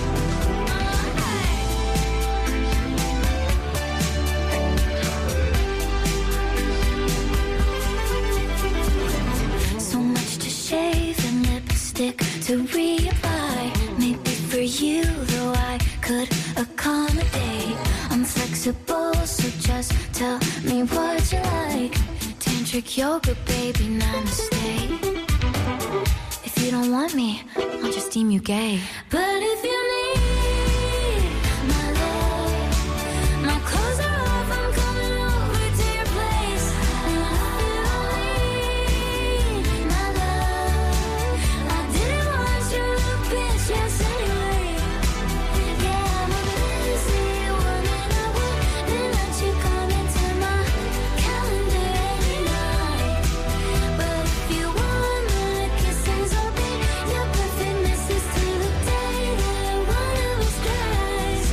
So much to shave and lipstick to reapply. Maybe for you, though, I could accommodate. I'm flexible, so just tell me what you like. Tantric yoga, baby, namaste. If you don't want me, I'll just deem you gay. But if you need my love, my clothes are off, I'm coming over to your place. And if you don't need my love, I didn't want your little bitch, yes anyway. Yeah, I'm a busy woman, I wouldn't let you come into my calendar any night. But if you want my kisses, I'll be your perfect missus till the day that one of us dies.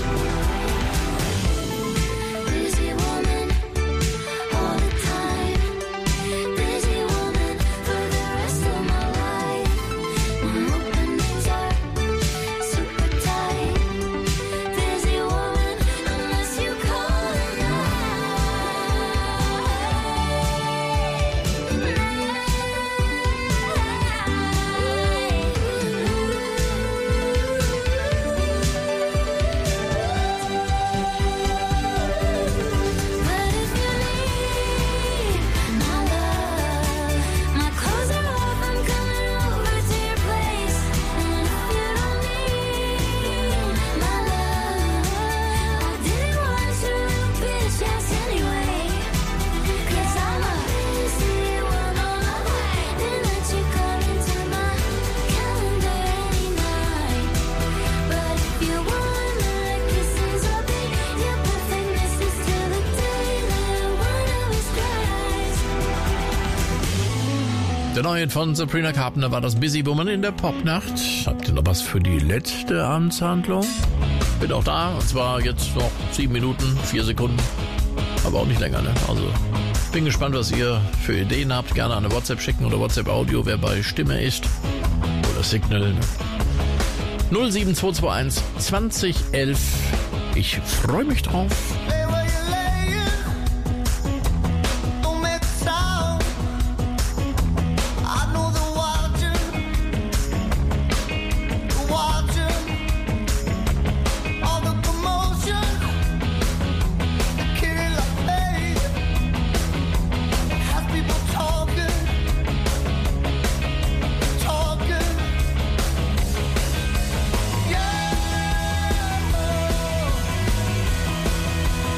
Busy woman, all the time. Busy woman for the rest of my life. My openings are super tight. Busy woman, unless you call it my clothes are off, I'm coming over to your place. And if you don't need my love, I didn't want your little bitch, yes anyway. Cause I'm a busy woman, I wouldn't let you come into my calendar any night. But if you want my kisses, I'll be your perfect missus till the day that one of us dies. Der neue Hit von Sabrina Carpenter war das Busy Woman in der Popnacht. Habt ihr noch was für die letzte Abendshandlung? Bin auch da, und zwar jetzt noch sieben Minuten, vier Sekunden. Aber auch nicht länger, ne? Also, bin gespannt, was ihr für Ideen habt. Gerne eine WhatsApp schicken oder WhatsApp-Audio, wer bei Stimme ist. Oder Signal. null sieben zwei zwei eins zwanzig elf. Ich freue mich drauf. Don't make a sound. I know they're watching, they're watching all the commotion, the killing like faith has people talking, talking. Yeah.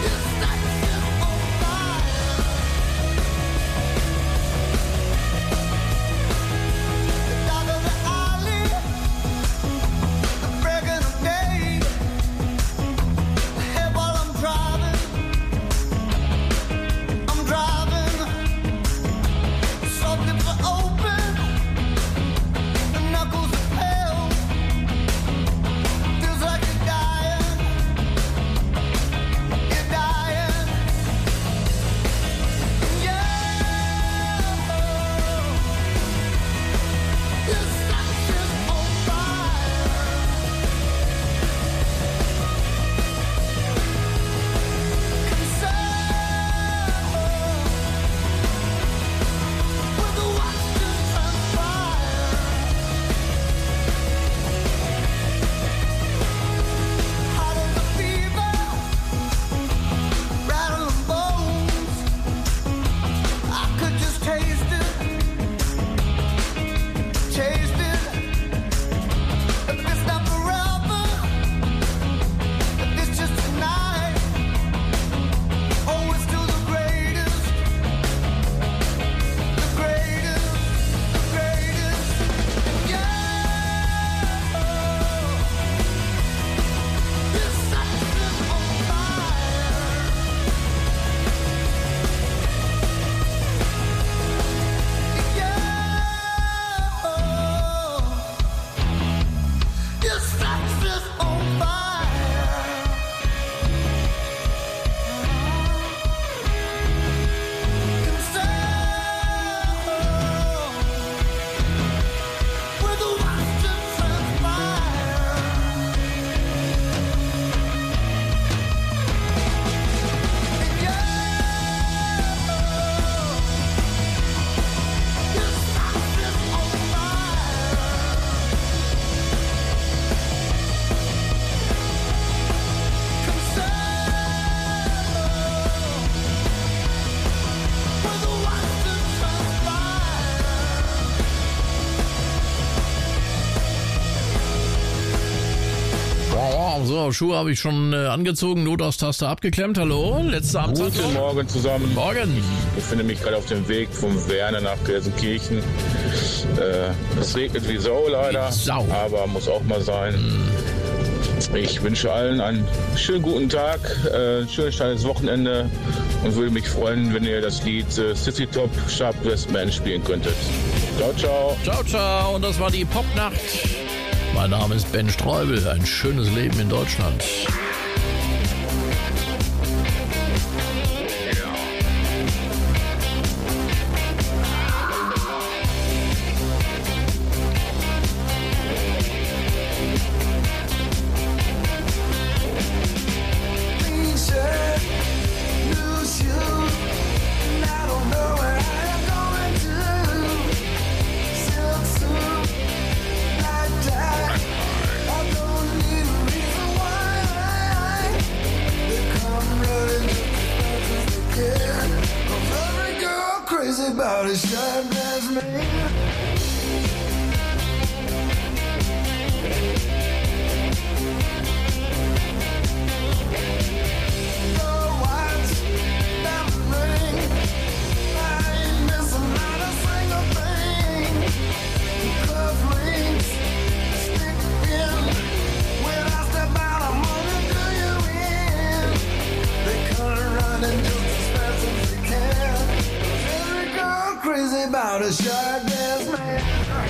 Genau, so, Schuhe habe ich schon äh, angezogen, Notaus-Taste abgeklemmt. Hallo, letzte Amtszeit. Guten Morgen zusammen. Morgen. Ich befinde mich gerade auf dem Weg vom Werne nach Gelsenkirchen. Äh, es regnet wie Sau leider, Sau. aber muss auch mal sein. Mm. Ich wünsche allen einen schönen guten Tag, äh, ein schönes kleines Wochenende und würde mich freuen, wenn ihr das Lied äh, City Top Sharp Dressed Man spielen könntet. Ciao, ciao. Ciao, ciao. Und das war die Popnacht. Mein Name ist Ben Streubel. Ein schönes Leben in Deutschland. About a sharp dressed man. No watch, diamond ring. I ain't missing not a single thing. Cufflinks stick in. When I step out, I'm gonna do you in. They come running just as fast as they can. Crazy about a sharp dressed man.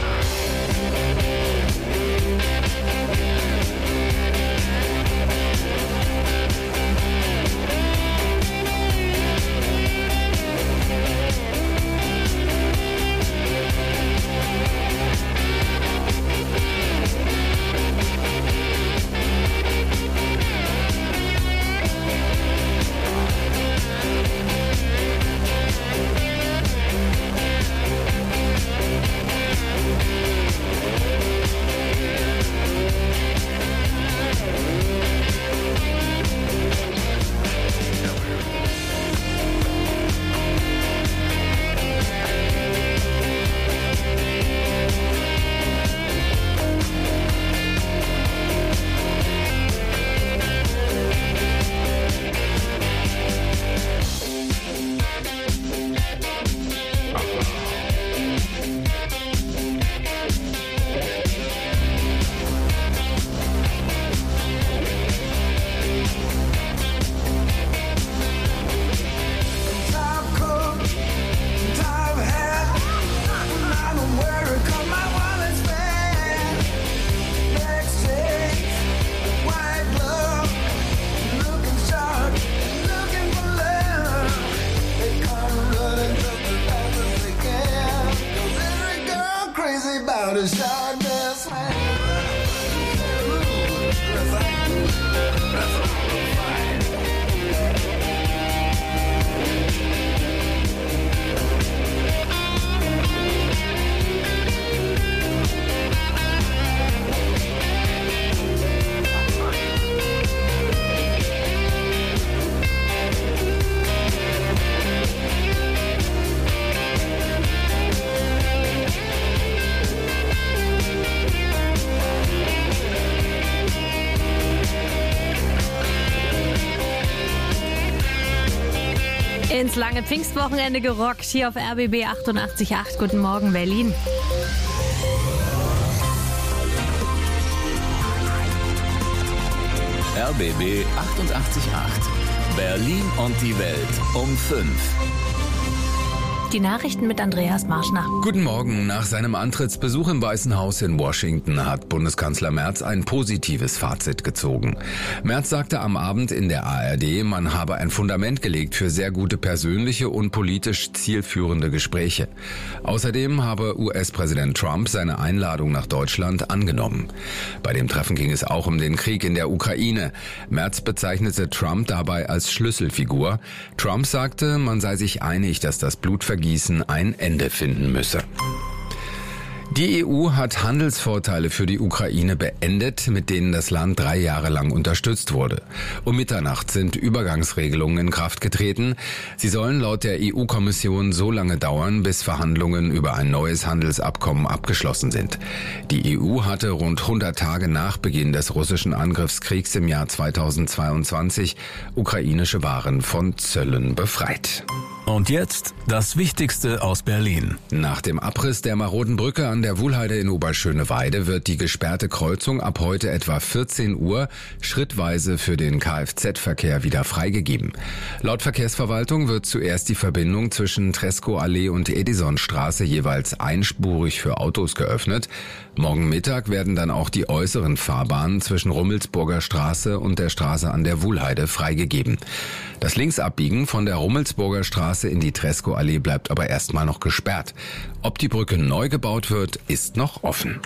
About a sharp dressed man. Ins lange Pfingstwochenende gerockt hier auf R B B achtundachtzig Komma acht. Guten Morgen, Berlin. R B B achtundachtzig Komma acht. Berlin und die Welt um fünf. Die Nachrichten mit Andreas Marschner. Guten Morgen. Nach seinem Antrittsbesuch im Weißen Haus in Washington hat Bundeskanzler Merz ein positives Fazit gezogen. Merz sagte am Abend in der A R D, man habe ein Fundament gelegt für sehr gute persönliche und politisch zielführende Gespräche. Außerdem habe U S-Präsident Trump seine Einladung nach Deutschland angenommen. Bei dem Treffen ging es auch um den Krieg in der Ukraine. Merz bezeichnete Trump dabei als Schlüsselfigur. Trump sagte, man sei sich einig, dass das Blutvergießen ein Ende finden müsse. Die E U hat Handelsvorteile für die Ukraine beendet, mit denen das Land drei Jahre lang unterstützt wurde. Um Mitternacht sind Übergangsregelungen in Kraft getreten. Sie sollen laut der E U-Kommission so lange dauern, bis Verhandlungen über ein neues Handelsabkommen abgeschlossen sind. Die E U hatte rund hundert Tage nach Beginn des russischen Angriffskriegs im Jahr zweitausendzweiundzwanzig ukrainische Waren von Zöllen befreit. Und jetzt das Wichtigste aus Berlin. Nach dem Abriss der maroden Brücke an der Wuhlheide in Oberschöneweide wird die gesperrte Kreuzung ab heute etwa vierzehn Uhr schrittweise für den Kfz-Verkehr wieder freigegeben. Laut Verkehrsverwaltung wird zuerst die Verbindung zwischen Treskow-Allee und Edisonstraße jeweils einspurig für Autos geöffnet. Morgen Mittag werden dann auch die äußeren Fahrbahnen zwischen Rummelsburger Straße und der Straße an der Wuhlheide freigegeben. Das Linksabbiegen von der Rummelsburger Straße in die Treskow-Allee bleibt aber erstmal noch gesperrt. Ob die Brücke neu gebaut wird, ist noch offen.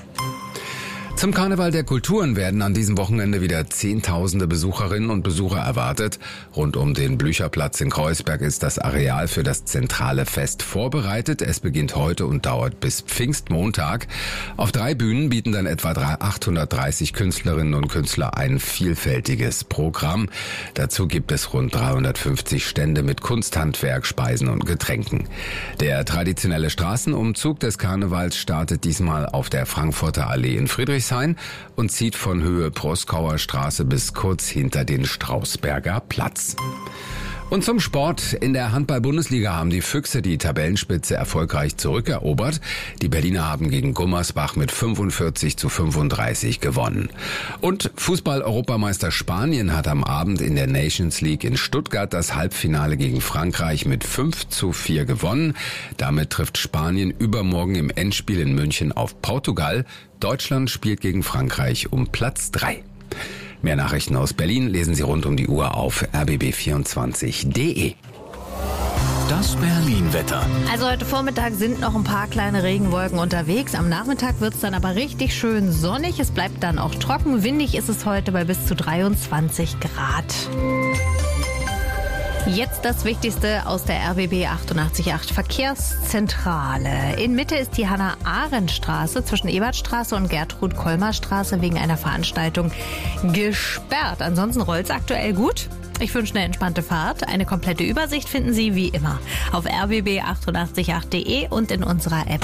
Zum Karneval der Kulturen werden an diesem Wochenende wieder Zehntausende Besucherinnen und Besucher erwartet. Rund um den Blücherplatz in Kreuzberg ist das Areal für das zentrale Fest vorbereitet. Es beginnt heute und dauert bis Pfingstmontag. Auf drei Bühnen bieten dann etwa achthundertdreißig Künstlerinnen und Künstler ein vielfältiges Programm. Dazu gibt es rund dreihundertfünfzig Stände mit Kunsthandwerk, Speisen und Getränken. Der traditionelle Straßenumzug des Karnevals startet diesmal auf der Frankfurter Allee in Friedrichshain und zieht von Höhe Proskauer Straße bis kurz hinter den Strausberger Platz. Und zum Sport. In der Handball-Bundesliga haben die Füchse die Tabellenspitze erfolgreich zurückerobert. Die Berliner haben gegen Gummersbach mit fünfundvierzig zu fünfunddreißig gewonnen. Und Fußball-Europameister Spanien hat am Abend in der Nations League in Stuttgart das Halbfinale gegen Frankreich mit fünf zu vier gewonnen. Damit trifft Spanien übermorgen im Endspiel in München auf Portugal. Deutschland spielt gegen Frankreich um Platz drei. Mehr Nachrichten aus Berlin lesen Sie rund um die Uhr auf r b b vierundzwanzig punkt d e. Das Berlin-Wetter. Also heute Vormittag sind noch ein paar kleine Regenwolken unterwegs. Am Nachmittag wird es dann aber richtig schön sonnig. Es bleibt dann auch trocken. Windig ist es heute bei bis zu dreiundzwanzig Grad. Jetzt das Wichtigste aus der R B B achtundachtzig Komma acht Verkehrszentrale. In Mitte ist die Hannah-Arendt-Straße zwischen Ebertstraße und Gertrud-Kolmar-Straße wegen einer Veranstaltung gesperrt. Ansonsten rollt es aktuell gut. Ich wünsche eine entspannte Fahrt. Eine komplette Übersicht finden Sie wie immer auf r b b achtundachtzig Komma acht punkt d e und in unserer App.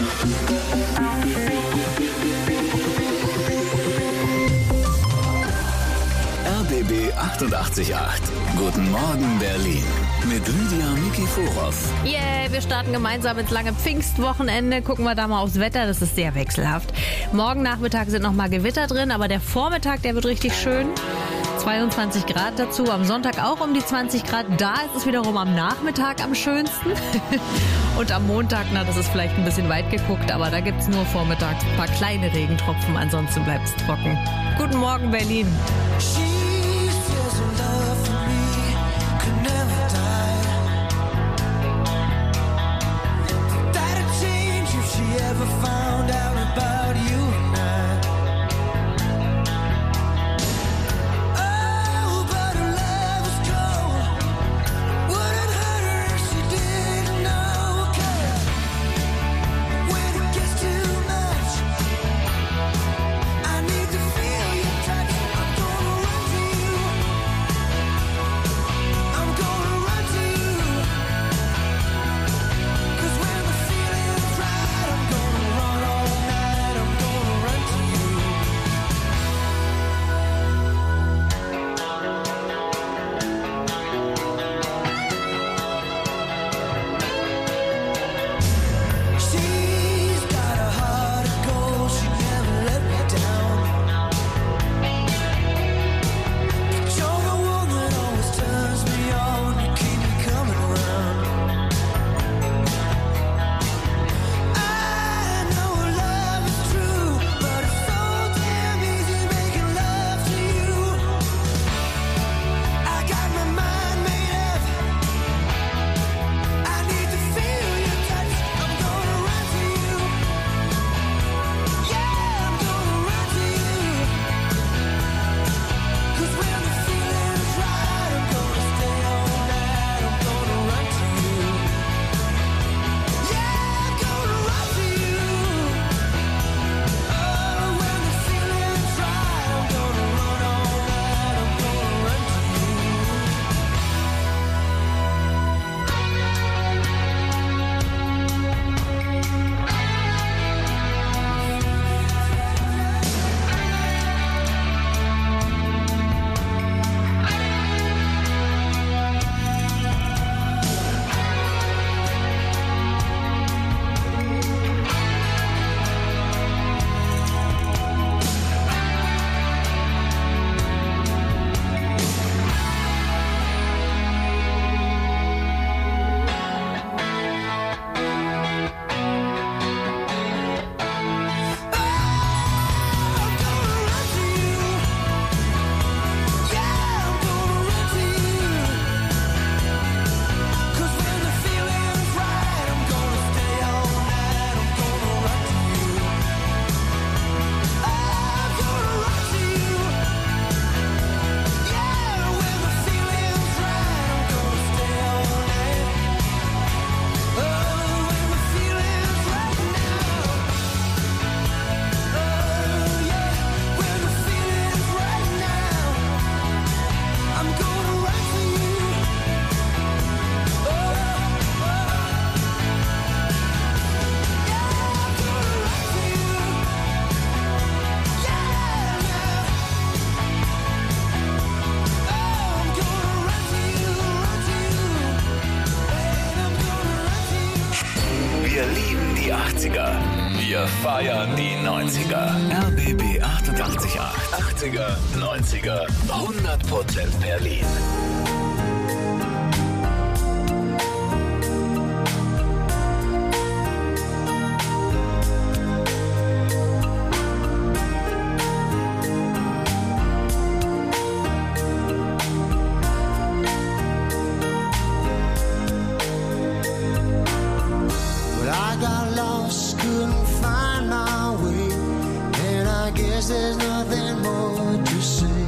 R B B achtundachtzig Komma acht. Guten Morgen Berlin. Mit Lydia Nikiforov. Yeah, wir starten gemeinsam ins lange Pfingstwochenende. Gucken wir da mal aufs Wetter, das ist sehr wechselhaft. Morgen Nachmittag sind noch mal Gewitter drin, aber der Vormittag, der wird richtig schön. zweiundzwanzig Grad dazu, am Sonntag auch um die zwanzig Grad. Da ist es wiederum am Nachmittag am schönsten. Und am Montag, na, das ist vielleicht ein bisschen weit geguckt, aber da gibt es nur vormittags ein paar kleine Regentropfen, ansonsten bleibt es trocken. Guten Morgen, Berlin. feiern die neunziger. R B B achtundachtzig Komma acht. achtziger, neunziger, hundert Prozent Berlin. Well, I got lost, couldn't find my way, and I guess there's nothing more to say.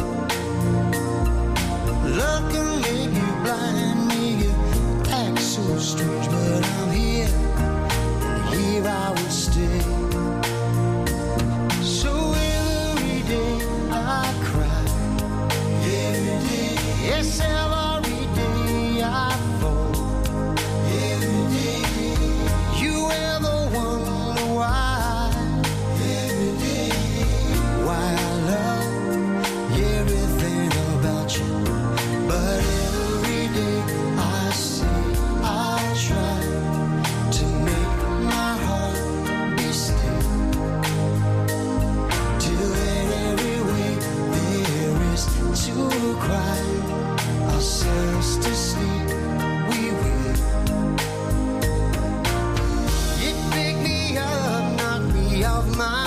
Love can make you blind, make you act so strange, but I'm here, and here I will stay. So every day I cry, every day, yes, every day I fall, every day. You ever wonder why? Every day, why I love everything about you. But every day I say I try to make my heart be still. Till in every way there is to cry ourselves to sleep. We will. It picked me up, knocked me off my